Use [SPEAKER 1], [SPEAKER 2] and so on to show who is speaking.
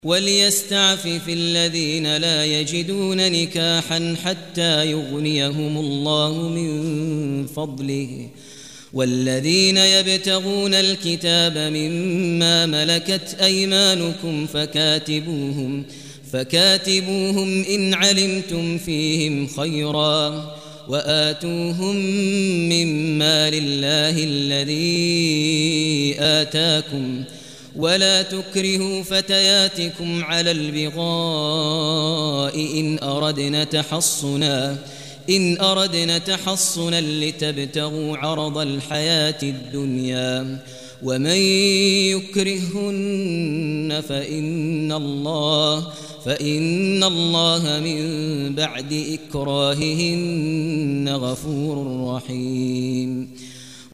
[SPEAKER 1] وليستعفف الذين لا يجدون نكاحا حتى يغنيهم الله من فضله والذين يبتغون الكتاب مما ملكت أيمانكم فكاتبوهم إن علمتم فيهم خيرا وآتوهم مما لله الذي آتاكم ولا تكرهوا فتياتكم على البغاء إن أردنا تحصنا لتبتغوا عرض الحياة الدنيا ومن يكرهن فإن الله من بعد إكراههن غفور رحيم.